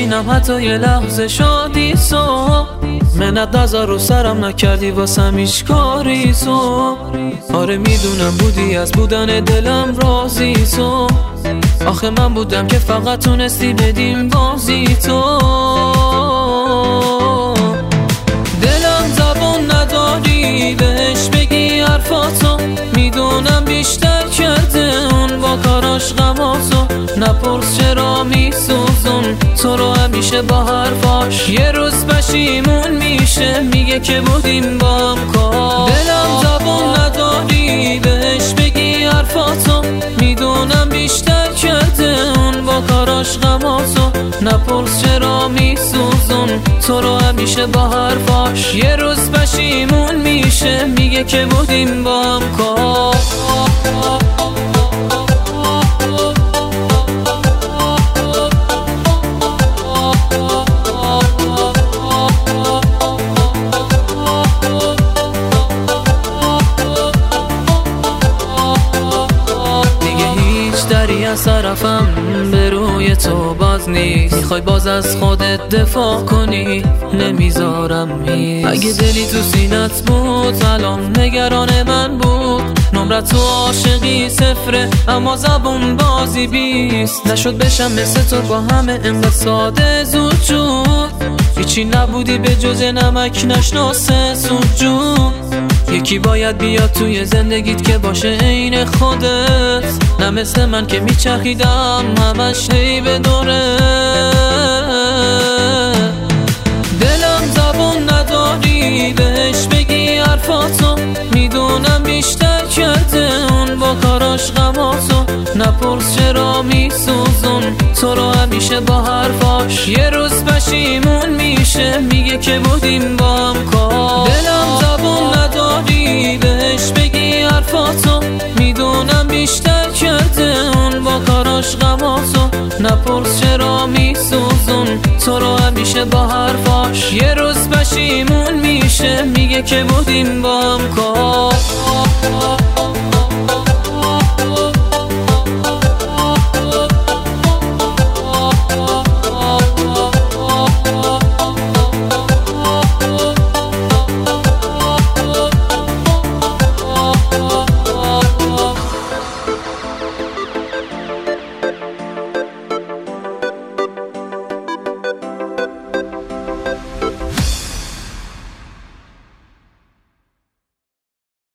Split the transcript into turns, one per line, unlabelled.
نبینم حتی یه لحظه شادی تو. منت نظر رو سرم نکردی واسم هیچ کاری تو. آره میدونم بودی از بودن دلم راضی تو. آخه من بودم که فقط تونستی بدیم بازی تو. دلم زبون نداری بهش بگی حرفاتو. میدونم بیشتر کرده اون با کاراش غماتو. نپرس چرا میسوزون تو رو همیشه با حرفاش. یه روز پشیمون میشه میگه که بودیم با هم کار. دلم زبون نداری بهش بگی حرفاتو. میدونم بیشتر کرده اون با کاراش غماتو. نپرس چرا میسوزون تو رو همیشه با حرفاش. یه روز پشیمون میشه میگه که بودیم با هم کار. دری از طرفم به روی تو باز نیست. میخوای باز از خودت دفاع کنی نمیذارم هیچ. اگه دلی تو سینت بود الان نگران من بود. نمرت تو عاشقی صفره اما زبون بازی 20. نشد بشم مثل تو با همه انقدر ساده زود جود. هیچی نبودی به جز نمک نشناسه سوجون. یکی باید بیاد توی زندگیت که باشه عین خودت. نه مثل من که میچرخیدم همش هی به دوره. دلم زبون نداری بهش بگی حرفاتو. میدونم بیشتر کرده اون با کاراش غماتو. نپرس چرا میسوزون تو رو همیشه با حرفاش. یه روز پشیمون میشه میگه که بودیم با هم کار. دلم زبون نداری بهش بگی حرفاتو. میدونم بیشتر کرده اون با کاراش غماتو. نپرس چرا میسوزون تو رو همیشه با حرفاش. یه روز پشیمون میشه میگه که بودیم با هم کار.